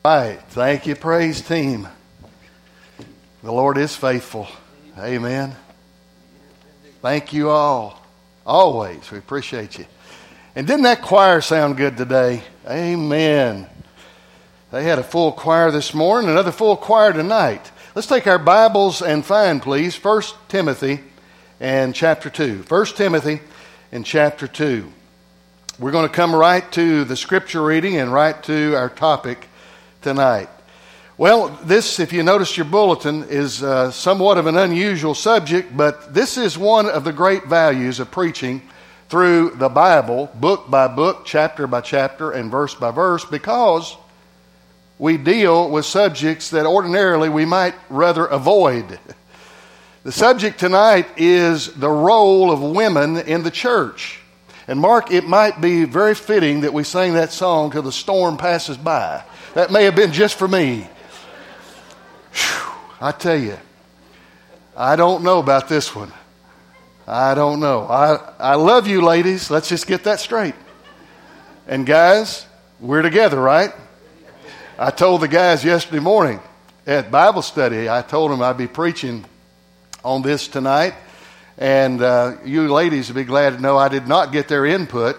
All right. Thank you, praise team. The Lord is faithful. Amen. Thank you all. Always. We appreciate you. And didn't that choir sound good today? Amen. They had a full choir this morning, another full choir tonight. Let's take our Bibles and find, please, 1 Timothy and chapter 2. 1 Timothy and chapter 2. We're going to come right to the scripture reading and right to our topic tonight. Well, this, if you notice your bulletin, is somewhat of an unusual subject, but this is one of the great values of preaching through the Bible, book by book, chapter by chapter, and verse by verse, because we deal with subjects that ordinarily we might rather avoid. The subject tonight is the role of women in the church. And Mark, it might be very fitting that we sing that song till the storm passes by. That may have been just for me. Whew, I tell you, I don't know about this one. I don't know. I love you, ladies. Let's just get that straight. And guys, we're together, right? I told the guys yesterday morning at Bible study, I told them I'd be preaching on this tonight. And you ladies would be glad to know I did not get their input.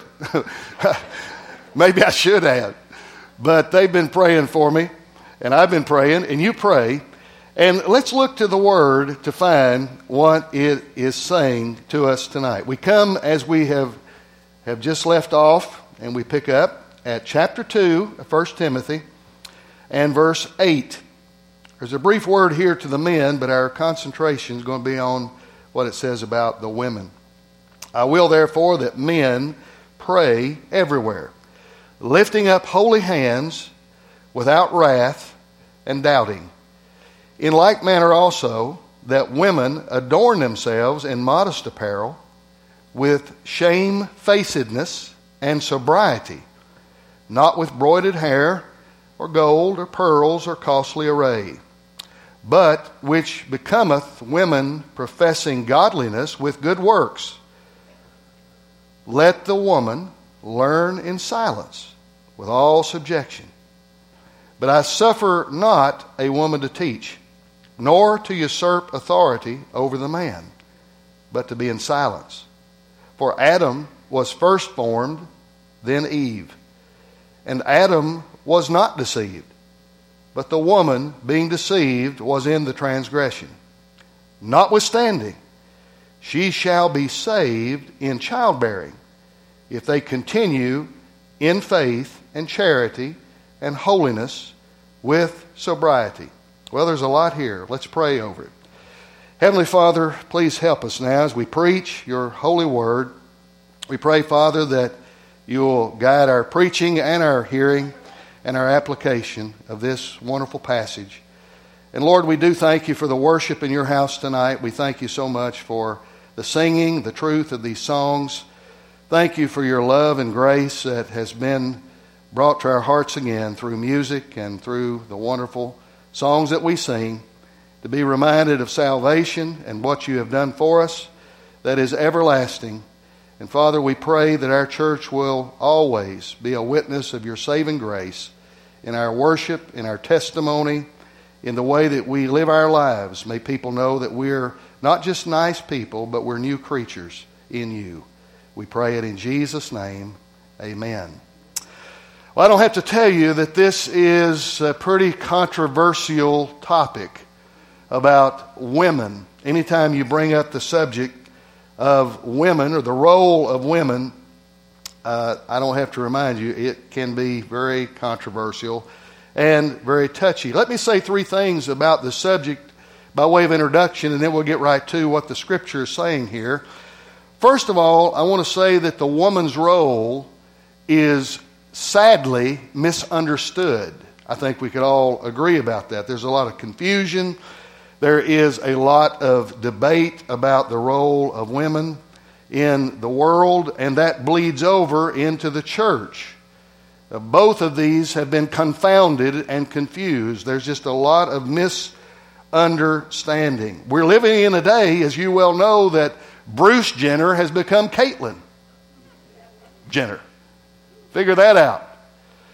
Maybe I should have. But they've been praying for me, and I've been praying, and you pray. And let's look to the Word to find what it is saying to us tonight. We come as we have just left off, and we pick up at chapter 2 of 1 Timothy and verse 8. There's a brief word here to the men, but our concentration is going to be on what it says about the women. I will therefore that men pray everywhere, lifting up holy hands without wrath and doubting. In like manner also, that women adorn themselves in modest apparel, with shamefacedness and sobriety, not with broided hair, or gold, or pearls, or costly array, but which becometh women professing godliness with good works. Let the woman learn in silence, with all subjection. But I suffer not a woman to teach, nor to usurp authority over the man, but to be in silence. For Adam was first formed, then Eve. And Adam was not deceived, but the woman, being deceived, was in the transgression. Notwithstanding, she shall be saved in childbearing, if they continue in faith and charity and holiness with sobriety. Well, there's a lot here. Let's pray over it. Heavenly Father, please help us now as we preach your holy word. We pray, Father, that you will guide our preaching and our hearing and our application of this wonderful passage. And Lord, we do thank you for the worship in your house tonight. We thank you so much for the singing, the truth of these songs. Thank you for your love and grace that has been brought to our hearts again through music and through the wonderful songs that we sing, to be reminded of salvation and what you have done for us that is everlasting. And Father, we pray that our church will always be a witness of your saving grace in our worship, in our testimony, in the way that we live our lives. May people know that we're not just nice people, but we're new creatures in you. We pray it in Jesus' name. Amen. Well, I don't have to tell you that this is a pretty controversial topic about women. Anytime you bring up the subject of women or the role of women, I don't have to remind you, it can be very controversial and very touchy. Let me say three things about the subject by way of introduction, and then we'll get right to what the Scripture is saying here. First of all, I want to say that the woman's role is sadly misunderstood. I think we could all agree about that. There's a lot of confusion. There is a lot of debate about the role of women in the world, and that bleeds over into the church. Both of these have been confounded and confused. There's just a lot of misunderstanding. We're living in a day, as you well know, that Bruce Jenner has become Caitlyn Jenner. Figure that out.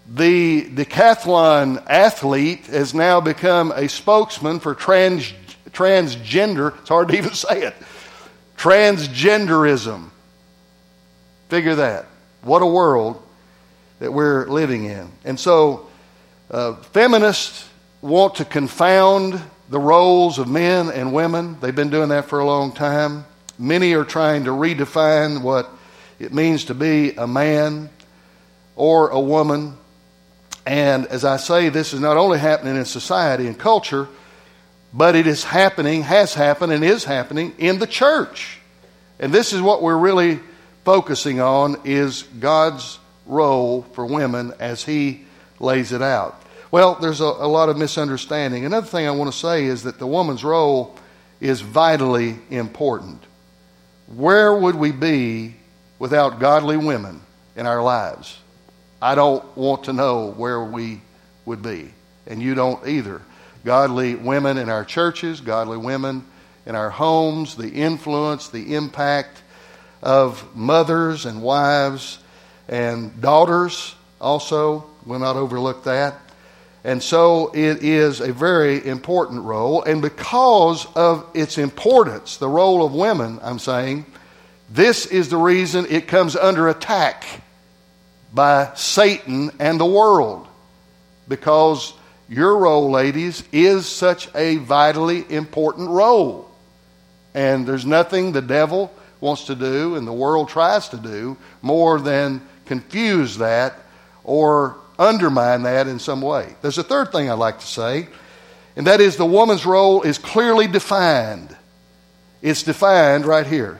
The decathlon athlete has now become a spokesman for transgender. It's hard to even say it. Transgenderism. Figure that. What a world that we're living in. And so feminists want to confound the roles of men and women. They've been doing that for a long time. Many are trying to redefine what it means to be a man or a woman. And as I say, this is not only happening in society and culture, but it is happening, has happened, and is happening in the church. And this is what we're really focusing on, is God's role for women as He lays it out. Well, there's a lot of misunderstanding. Another thing I want to say is that the woman's role is vitally important. Where would we be without godly women in our lives? I don't want to know where we would be, and you don't either. Godly women in our churches, godly women in our homes, the influence, the impact of mothers and wives and daughters also, we'll not overlook that. And so it is a very important role, and because of its importance, the role of women, I'm saying, this is the reason it comes under attack by Satan and the world. Because your role, ladies, is such a vitally important role. And there's nothing the devil wants to do and the world tries to do more than confuse that or undermine that in some way. There's a third thing I'd like to say, and that is the woman's role is clearly defined. It's defined right here.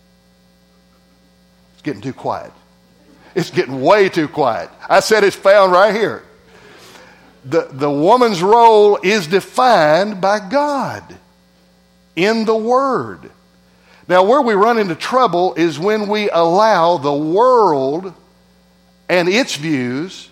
It's getting too quiet. It's getting way too quiet. I said it's found right here. The woman's role is defined by God in the Word. Now, where we run into trouble is when we allow the world and its views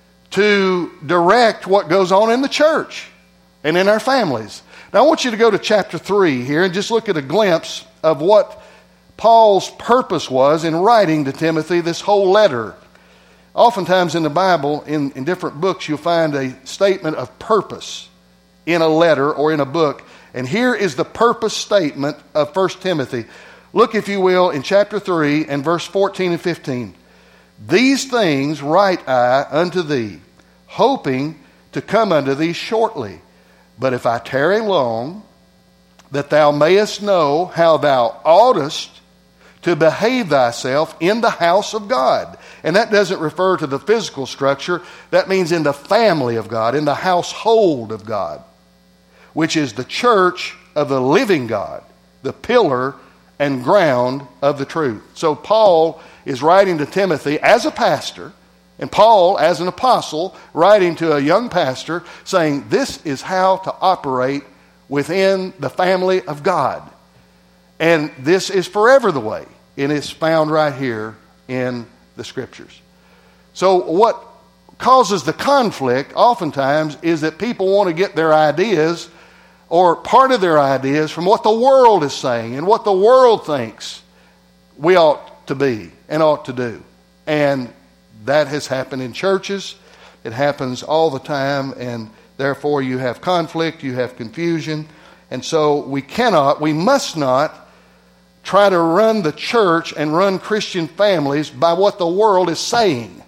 to direct what goes on in the church and in our families. Now, I want you to go to chapter 3 here and just look at a glimpse of what Paul's purpose was in writing to Timothy this whole letter. Oftentimes in the Bible, in different books, you'll find a statement of purpose in a letter or in a book. And here is the purpose statement of 1 Timothy. Look, if you will, in chapter 3 and verse 14 and 15. These things write I unto thee, hoping to come unto thee shortly. But if I tarry long, that thou mayest know how thou oughtest to behave thyself in the house of God. And that doesn't refer to the physical structure. That means in the family of God, in the household of God, which is the church of the living God, the pillar and ground of the truth. So Paul is writing to Timothy as a pastor, and Paul as an apostle writing to a young pastor saying this is how to operate within the family of God. And this is forever the way. And it's found right here in the Scriptures. So what causes the conflict oftentimes is that people want to get their ideas or part of their ideas from what the world is saying and what the world thinks we ought to be and ought to do. And that has happened in churches. It happens all the time, and therefore you have conflict, you have confusion. And so we must not try to run the church and run Christian families by what the world is saying.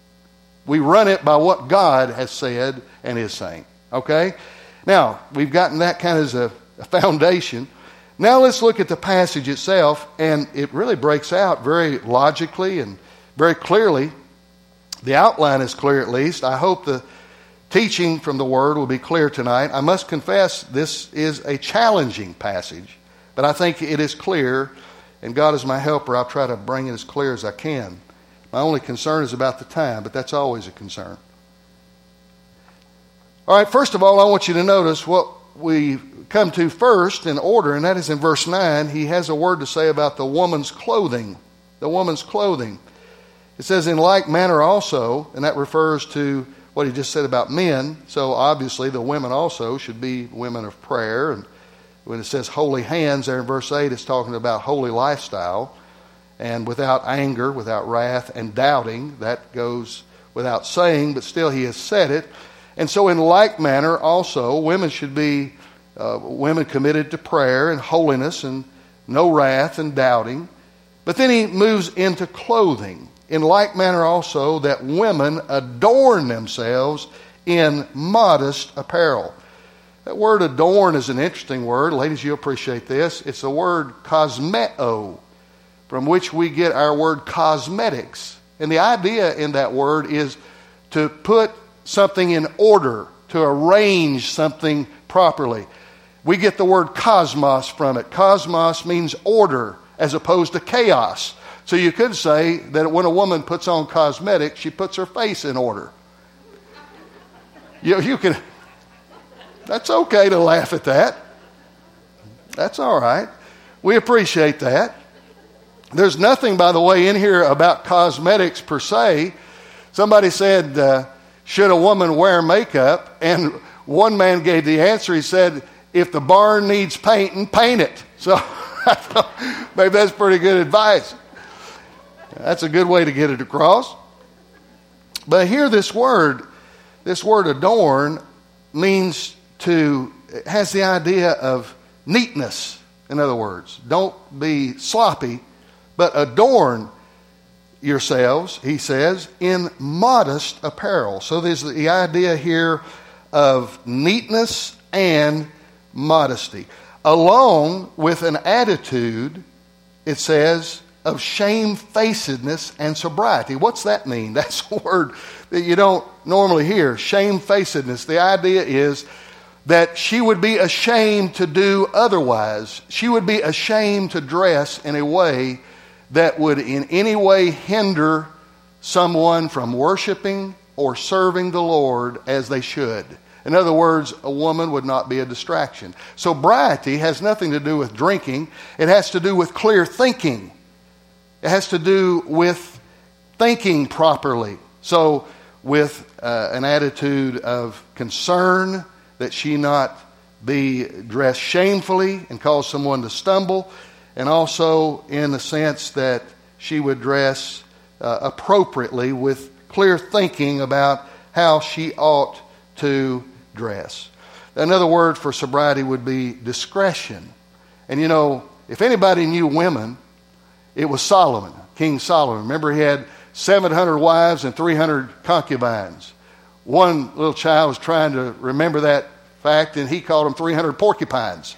We run it by what God has said and is saying. Okay? Now, we've gotten that kind of as a foundation. Now let's look at the passage itself, and it really breaks out very logically and very clearly. The outline is clear at least. I hope the teaching from the Word will be clear tonight. I must confess this is a challenging passage, but I think it is clear, and God is my helper. I'll try to bring it as clear as I can. My only concern is about the time, but that's always a concern. All right, first of all, I want you to notice what we come to first in order, and that is in verse 9. He has a word to say about the woman's clothing. The woman's clothing. It says, in like manner also, and that refers to what he just said about men. So obviously the women also should be women of prayer. And when it says holy hands there in verse 8, it's talking about holy lifestyle. And without anger, without wrath and doubting, that goes without saying, but still he has said it. And so in like manner also, women should be women committed to prayer and holiness and no wrath and doubting. But then he moves into clothing. In like manner also, that women adorn themselves in modest apparel. That word adorn is an interesting word. Ladies, you appreciate this. It's the word cosmeo, from which we get our word cosmetics. And the idea in that word is to put something in order, to arrange something properly. We get the word cosmos from it. Cosmos means order as opposed to chaos. So you could say that when a woman puts on cosmetics, she puts her face in order. You can, that's okay to laugh at that. That's all right. We appreciate that. There's nothing, by the way, in here about cosmetics per se. Somebody said, should a woman wear makeup? And one man gave the answer. He said, if the barn needs painting, paint it. So maybe that's pretty good advice. That's a good way to get it across. But here this word adorn means it has the idea of neatness. In other words, don't be sloppy, but adorn yourselves, he says, in modest apparel. So there's the idea here of neatness and modesty, along with an attitude, it says, of shamefacedness and sobriety. What's that mean? That's a word that you don't normally hear, shamefacedness. The idea is that she would be ashamed to do otherwise. She would be ashamed to dress in a way that would in any way hinder someone from worshiping or serving the Lord as they should. In other words, a woman would not be a distraction. Sobriety has nothing to do with drinking. It has to do with clear thinking. It has to do with thinking properly. So with an attitude of concern that she not be dressed shamefully and cause someone to stumble, and also in the sense that she would dress appropriately with clear thinking about how she ought to dress. Another word for sobriety would be discretion. And you know, if anybody knew women, it was Solomon, King Solomon. Remember, he had 700 wives and 300 concubines. One little child was trying to remember that fact, and he called them 300 porcupines.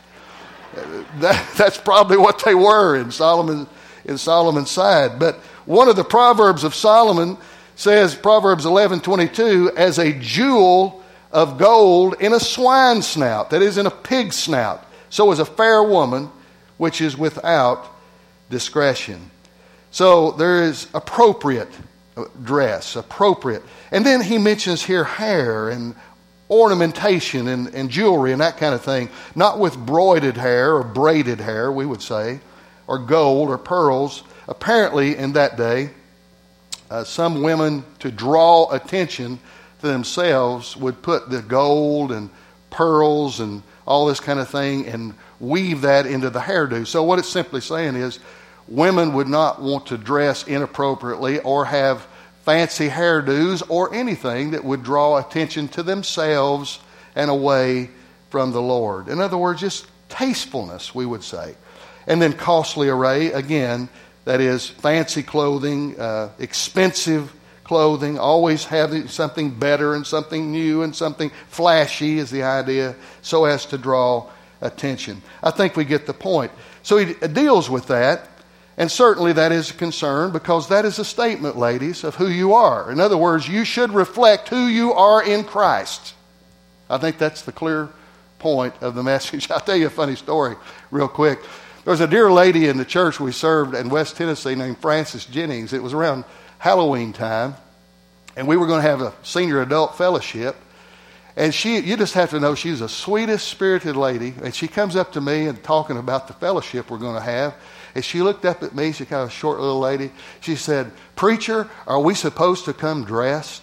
That's probably what they were in Solomon's side. But one of the Proverbs of Solomon says, Proverbs 11:22, as a jewel of gold in a swine snout, that is, in a pig snout, so is a fair woman which is without discretion. So there is appropriate dress, appropriate. And then he mentions here hair and ornamentation and jewelry and that kind of thing. Not with broided hair or braided hair, we would say, or gold or pearls. Apparently in that day, some women, to draw attention to themselves, would put the gold and pearls and all this kind of thing and weave that into the hairdo. So what it's simply saying is women would not want to dress inappropriately or have fancy hairdos or anything that would draw attention to themselves and away from the Lord. In other words, just tastefulness, we would say. And then costly array, again, that is fancy clothing, expensive clothing, always having something better and something new and something flashy is the idea, so as to draw attention. I think we get the point. So he deals with that, and certainly that is a concern, because that is a statement, ladies, of who you are. In other words, you should reflect who you are in Christ. I think that's the clear point of the message. I'll tell you a funny story real quick. There was a dear lady in the church we served in West Tennessee named Frances Jennings. It was around Halloween time, and we were going to have a senior adult fellowship. And you just have to know, she's the sweetest spirited lady. And she comes up to me and talking about the fellowship we're going to have. And she looked up at me, she's kind of a short little lady. She said, "Preacher, are we supposed to come dressed?"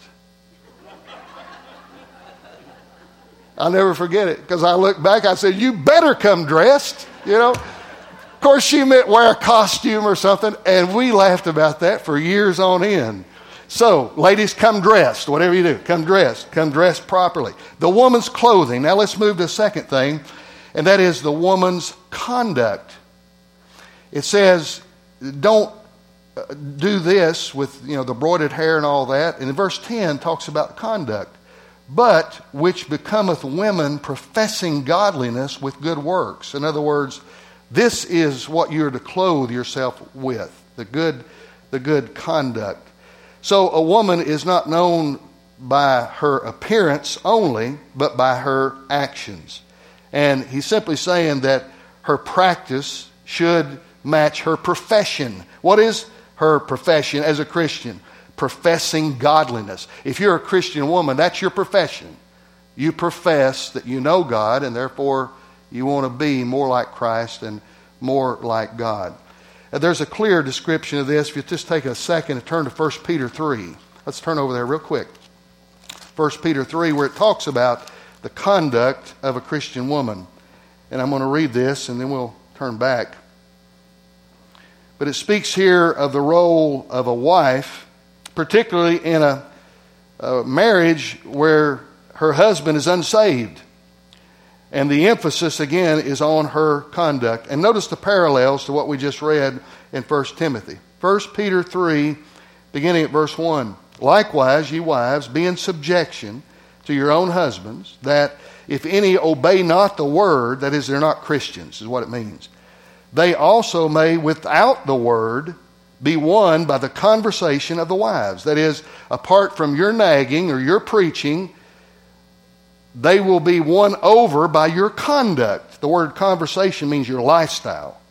I'll never forget it, because I looked back, I said, "You better come dressed," you know. Of course, she meant wear a costume or something, and we laughed about that for years on end. So, ladies, come dressed. Whatever you do, come dressed. Come dressed properly. The woman's clothing. Now let's move to the second thing, and that is the woman's conduct. It says, don't do this with the broided hair and all that. And in verse 10 talks about conduct. But which becometh women professing godliness with good works. In other words, this is what you're to clothe yourself with, the good conduct. So a woman is not known by her appearance only, but by her actions. And he's simply saying that her practice should match her profession. What is her profession as a Christian? Professing godliness. If you're a Christian woman, that's your profession. You profess that you know God, and therefore you want to be more like Christ and more like God. There's a clear description of this. If you just take a second to turn to 1 Peter 3. Let's turn over there real quick. 1 Peter 3, where it talks about the conduct of a Christian woman. And I'm going to read this, and then we'll turn back. But it speaks here of the role of a wife, particularly in a marriage where her husband is unsaved. And the emphasis, again, is on her conduct. And notice the parallels to what we just read in 1 Timothy. 1 Peter 3, beginning at verse 1. Likewise, ye wives, be in subjection to your own husbands, that if any obey not the word, that is, they're not Christians, is what it means, they also may, without the word, be won by the conversation of the wives. That is, apart from your nagging or your preaching, they will be won over by your conduct. The word conversation means your lifestyle.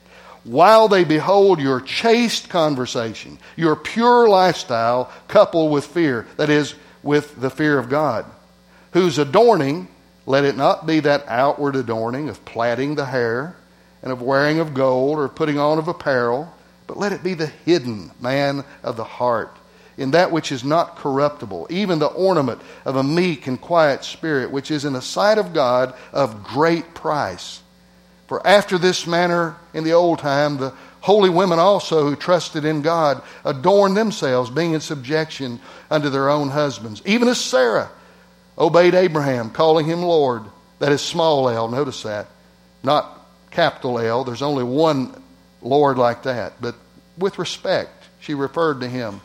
While they behold your chaste conversation, your pure lifestyle coupled with fear, that is, with the fear of God, whose adorning, let it not be that outward adorning of plaiting the hair and of wearing of gold or putting on of apparel, but let it be the hidden man of the heart, in that which is not corruptible, even the ornament of a meek and quiet spirit, which is in the sight of God of great price. For after this manner in the old time, the holy women also who trusted in God adorned themselves, being in subjection unto their own husbands. Even as Sarah obeyed Abraham, calling him Lord. That is small L, notice that. Not capital L. There's only one Lord like that. But with respect, she referred to him.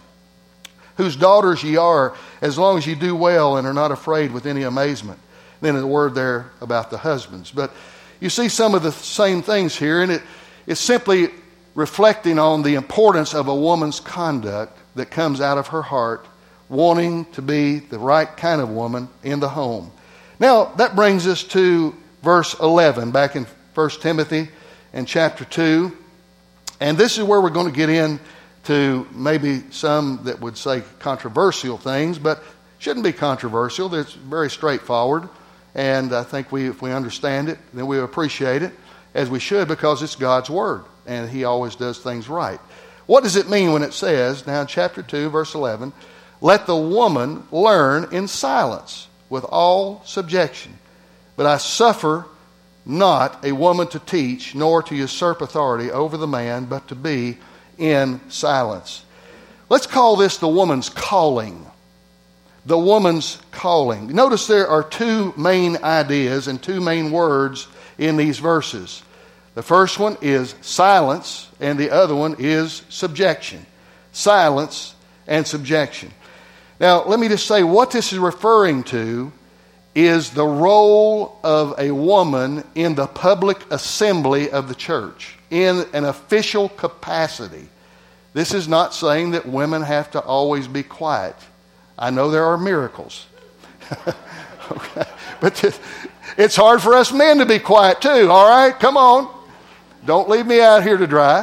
Whose daughters ye are, as long as ye do well and are not afraid with any amazement. Then a word there about the husbands. But you see some of the same things here, and it's simply reflecting on the importance of a woman's conduct that comes out of her heart, wanting to be the right kind of woman in the home. Now, that brings us to verse 11, back in 1 Timothy and chapter 2. And this is where we're going to get into maybe some that would say controversial things, but shouldn't be controversial. It's very straightforward. And I think if we understand it, then we appreciate it, as we should, because it's God's Word. And He always does things right. What does it mean when it says, now in chapter 2, verse 11, let the woman learn in silence with all subjection. But I suffer not a woman to teach, nor to usurp authority over the man, but to be in silence. Let's call this the woman's calling. The woman's calling. Notice there are two main ideas and two main words in these verses. The first one is silence, and the other one is subjection. Silence and subjection. Now, let me just say what this is referring to is the role of a woman in the public assembly of the church, in an official capacity. This is not saying that women have to always be quiet. I know there are miracles. Okay. But it's hard for us men to be quiet too, all right? Come on. Don't leave me out here to dry.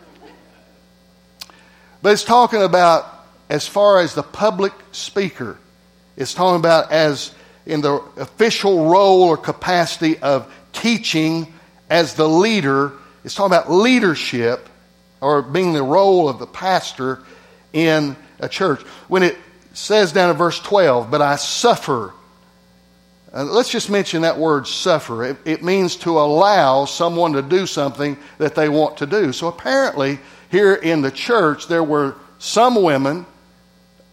But it's talking about as far as the public speaker. It's talking about as in the official role or capacity of teaching as the leader. It's talking about leadership or being the role of the pastor in a church. When it says down in verse 12, but I suffer. Let's just mention that word suffer. It means to allow someone to do something that they want to do. So apparently here in the church there were some women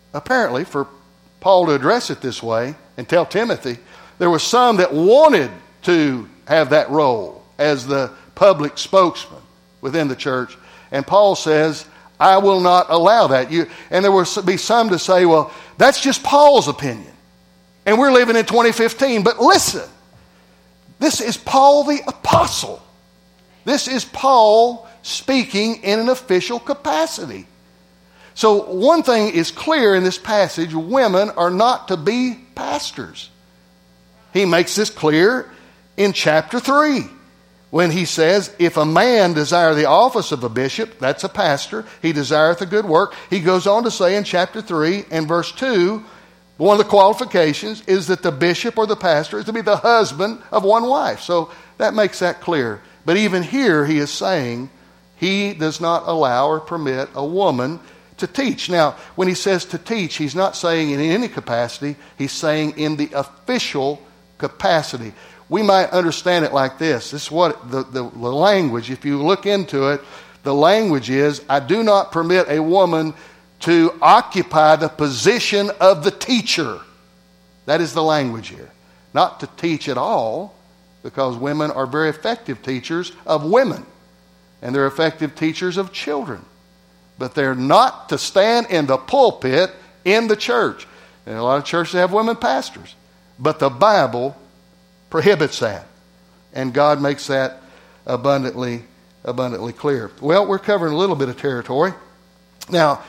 apparently, for Paul to address it this way and tell Timothy, there were some that wanted to have that role as the public spokesman within the church. And Paul says, I will not allow that. And there will be some to say, well, that's just Paul's opinion. And we're living in 2015. But listen, this is Paul the apostle. This is Paul speaking in an official capacity. So one thing is clear in this passage: women are not to be pastors. He makes this clear in chapter 3 when he says, if a man desire the office of a bishop, that's a pastor, he desireth a good work. He goes on to say in chapter 3 and verse 2, one of the qualifications is that the bishop or the pastor is to be the husband of one wife. So that makes that clear. But even here he is saying he does not allow or permit a woman to teach. Now, when he says to teach, he's not saying in any capacity. He's saying in the official capacity. We might understand it like this. This is what the language, if you look into it, the language is, I do not permit a woman to occupy the position of the teacher. That is the language here. Not to teach at all, because women are very effective teachers of women. And they're effective teachers of children. But they're not to stand in the pulpit in the church. And a lot of churches have women pastors. But the Bible prohibits that. And God makes that abundantly clear. Well, we're covering a little bit of territory. Now,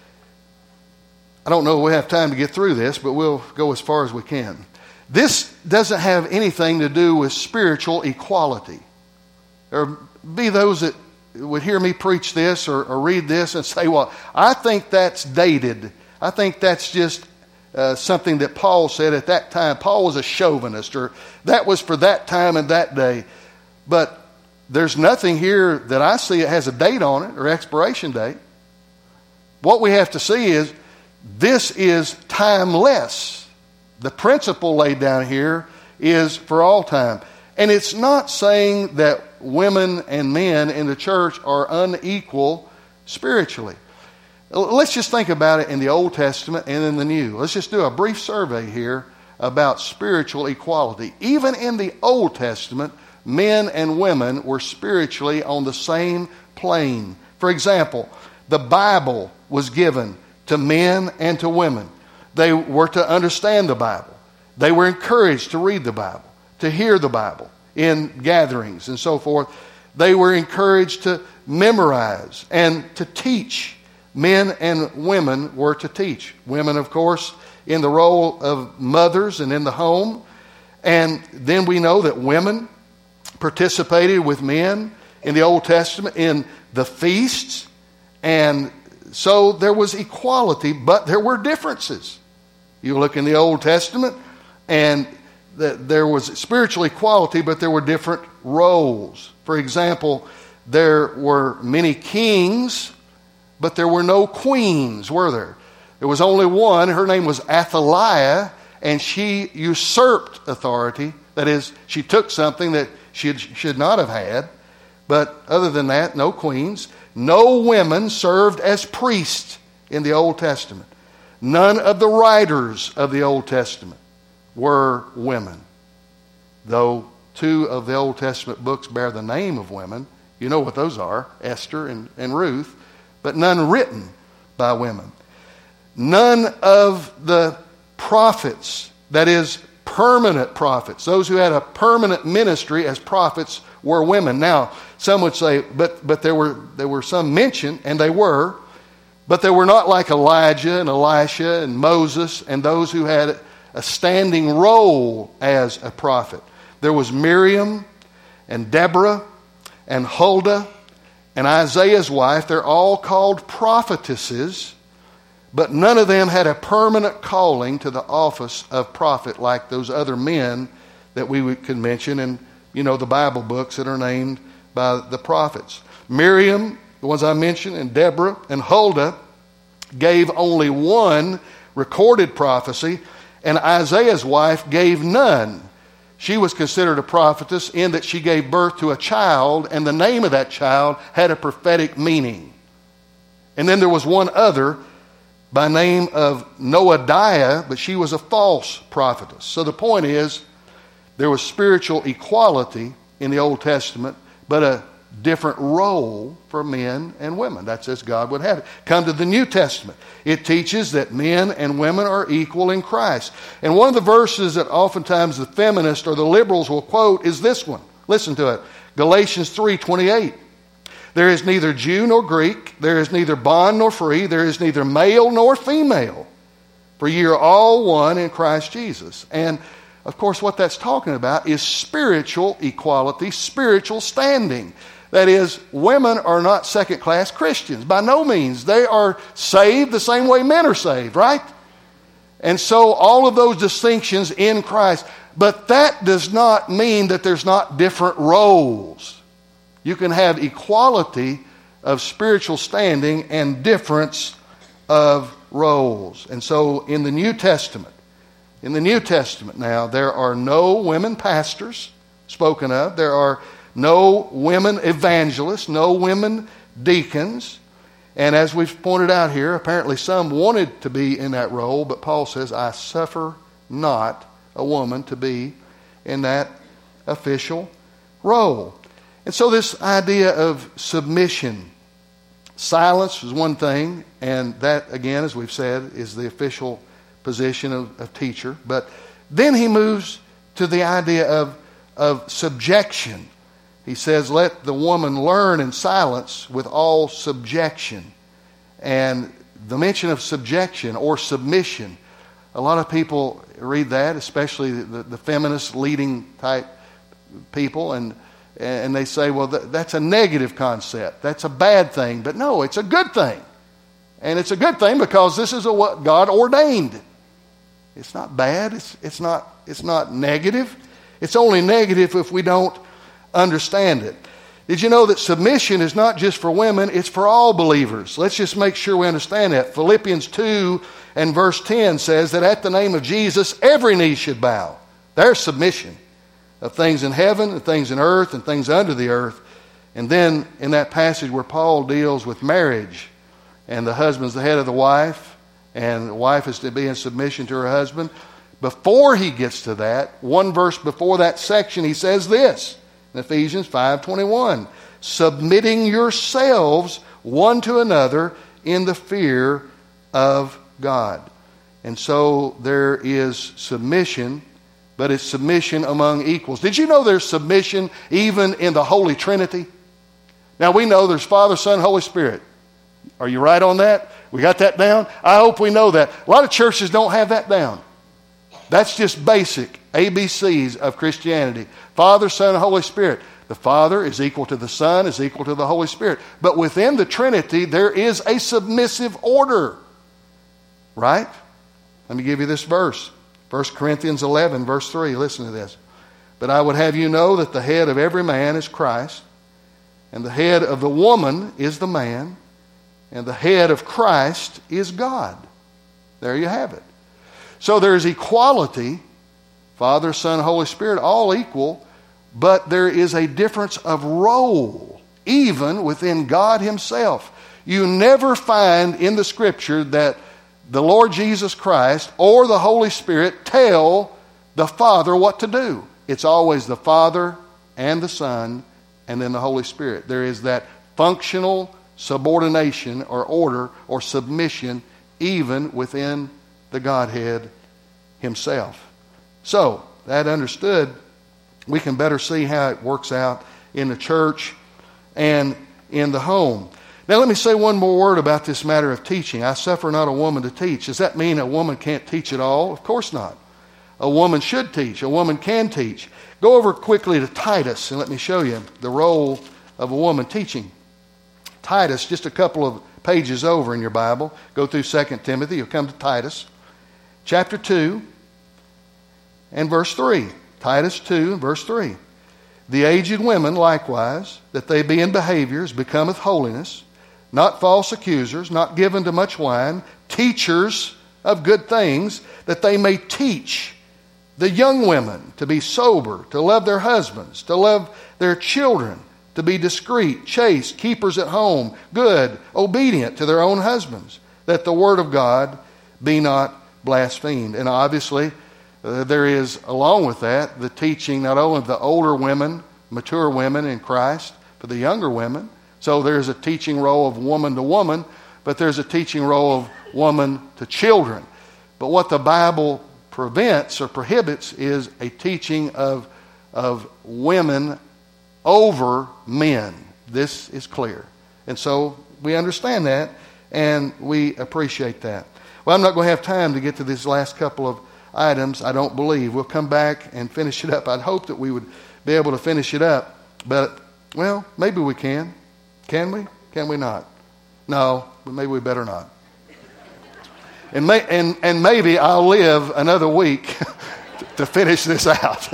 I don't know if we have time to get through this, but we'll go as far as we can. This doesn't have anything to do with spiritual equality. There be those that would hear me preach this or read this and say, well, I think that's dated. I think that's just something that Paul said at that time. Paul was a chauvinist, or that was for that time and that day. But there's nothing here that I see that has a date on it or expiration date. What we have to see is this is timeless. The principle laid down here is for all time. And it's not saying that women and men in the church are unequal spiritually. Let's just think about it in the Old Testament and in the New. Let's just do a brief survey here about spiritual equality. Even in the Old Testament, men and women were spiritually on the same plane. For example, the Bible was given to men and to women. They were to understand the Bible. They were encouraged to read the Bible, to hear the Bible in gatherings and so forth. They were encouraged to memorize and to teach. Men and women were to teach. Women, of course, in the role of mothers and in the home. And then we know that women participated with men in the Old Testament in the feasts. And so there was equality, but there were differences. You look in the Old Testament, and there was spiritual equality, but there were different roles. For example, there were many kings, but there were no queens, were there? There was only one. Her name was Athaliah, and she usurped authority. That is, she took something that she should not have had. But other than that, no queens. No women served as priests in the Old Testament. None of the writers of the Old Testament were women. Though 2 of the Old Testament books bear the name of women. You know what those are, Esther and Ruth. But none written by women. None of the prophets, that is, permanent prophets, those who had a permanent ministry as prophets, were women. Now, some would say, but there were some mentioned, and they were, but they were not like Elijah and Elisha and Moses and those who had a standing role as a prophet. There was Miriam and Deborah and Huldah and Isaiah's wife. They're all called prophetesses, but none of them had a permanent calling to the office of prophet like those other men that we could mention in, the Bible books that are named by the prophets. Miriam, the ones I mentioned, and Deborah and Huldah gave only one recorded prophecy, and Isaiah's wife gave none. She was considered a prophetess in that she gave birth to a child, and the name of that child had a prophetic meaning. And then there was one other, by name of Noadiah, but she was a false prophetess. So the point is, there was spiritual equality in the Old Testament, but a different role for men and women. That's as God would have it. Come to the New Testament. It teaches that men and women are equal in Christ. And one of the verses that oftentimes the feminists or the liberals will quote is this one. Listen to it. Galatians 3:28. There is neither Jew nor Greek. There is neither bond nor free. There is neither male nor female. For ye are all one in Christ Jesus. And of course, what that's talking about is spiritual equality, spiritual standing. That is, women are not second-class Christians. By no means. They are saved the same way men are saved, right? And so all of those distinctions in Christ. But that does not mean that there's not different roles. You can have equality of spiritual standing and difference of roles. And so in the New Testament now, there are no women pastors spoken of. There are no women evangelists, no women deacons. And as we've pointed out here, apparently some wanted to be in that role, but Paul says, I suffer not a woman to be in that official role. And so this idea of submission, silence is one thing, and that, again, as we've said, is the official position of teacher. But then he moves to the idea of subjection. He says, let the woman learn in silence with all subjection. And the mention of subjection or submission, a lot of people read that, especially the feminist leading type people, and they say, well, that's a negative concept. That's a bad thing. But no, it's a good thing. And it's a good thing because this is what God ordained. It's not bad. It's not negative. It's only negative if we don't understand it. Did you know that submission is not just for women, it's for all believers? Let's just make sure we understand that. Philippians 2 and verse 10 says that at the name of Jesus, every knee should bow. There's submission of things in heaven and things in earth and things under the earth. And then in that passage where Paul deals with marriage, and the husband's the head of the wife, and the wife is to be in submission to her husband, before he gets to that, one verse before that section, he says this, in Ephesians 5:21, submitting yourselves one to another in the fear of God. And so there is submission, but it's submission among equals. Did you know there's submission even in the Holy Trinity? Now we know there's Father, Son, Holy Spirit. Are you right on that? We got that down? I hope we know that. A lot of churches don't have that down. That's just basic ABCs of Christianity. Father, Son, Holy Spirit. The Father is equal to the Son, is equal to the Holy Spirit. But within the Trinity, there is a submissive order. Right? Let me give you this verse. 1 Corinthians 11, verse 3. Listen to this. But I would have you know that the head of every man is Christ, and the head of the woman is the man, and the head of Christ is God. There you have it. So there's equality, Father, Son, Holy Spirit, all equal, but there is a difference of role, even within God Himself. You never find in the Scripture that the Lord Jesus Christ or the Holy Spirit tell the Father what to do. It's always the Father and the Son and then the Holy Spirit. There is that functional subordination or order or submission even within the Godhead Himself. So, that understood, we can better see how it works out in the church and in the home. Now let me say one more word about this matter of teaching. I suffer not a woman to teach. Does that mean a woman can't teach at all? Of course not. A woman should teach. A woman can teach. Go over quickly to Titus and let me show you the role of a woman teaching. Titus, just a couple of pages over in your Bible. Go through 2 Timothy. You'll come to Titus. Chapter 2 and verse 3. Titus 2 and verse 3. The aged women likewise, that they be in behaviors, becometh holiness, not false accusers, not given to much wine, teachers of good things, that they may teach the young women to be sober, to love their husbands, to love their children, to be discreet, chaste, keepers at home, good, obedient to their own husbands, that the word of God be not blasphemed. And obviously, there is, along with that, the teaching not only of the older women, mature women in Christ, but the younger women. So there's a teaching role of woman to woman, but there's a teaching role of woman to children. But what the Bible prevents or prohibits is a teaching of women over men. This is clear. And so we understand that, and we appreciate that. Well, I'm not going to have time to get to these last couple of items, I don't believe. We'll come back and finish it up. I'd hope that we would be able to finish it up. But, well, maybe we can. Can we? Can we not? No, but maybe we better not. And maybe I'll live another week to finish this out.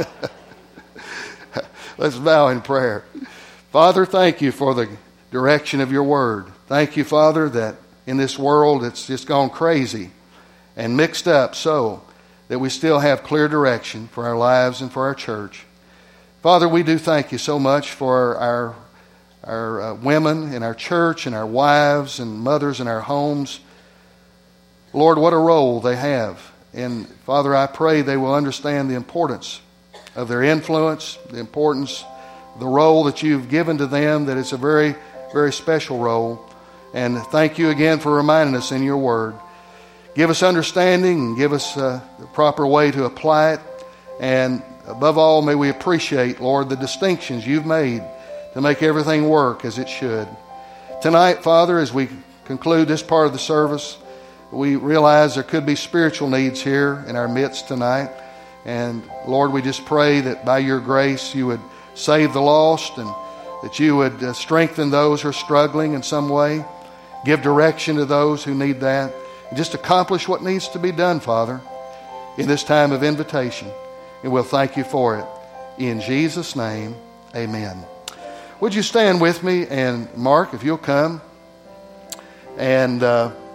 Let's bow in prayer. Father, thank you for the direction of your word. Thank you, Father, that in this world it's just gone crazy and mixed up so that we still have clear direction for our lives and for our church. Father, we do thank you so much for our women in our church and our wives and mothers in our homes. Lord, what a role they have. And Father, I pray they will understand the importance of their influence, the importance, the role that you've given to them, that it's a very, very special role. And thank you again for reminding us in your word. Give us understanding and give us the proper way to apply it. And above all, may we appreciate, Lord, the distinctions you've made to make everything work as it should. Tonight, Father, as we conclude this part of the service, we realize there could be spiritual needs here in our midst tonight. And Lord, we just pray that by your grace you would save the lost and that you would strengthen those who are struggling in some way, give direction to those who need that, and just accomplish what needs to be done, Father, in this time of invitation. And we'll thank you for it. In Jesus' name, amen. Would you stand with me? And Mark, if you'll come. And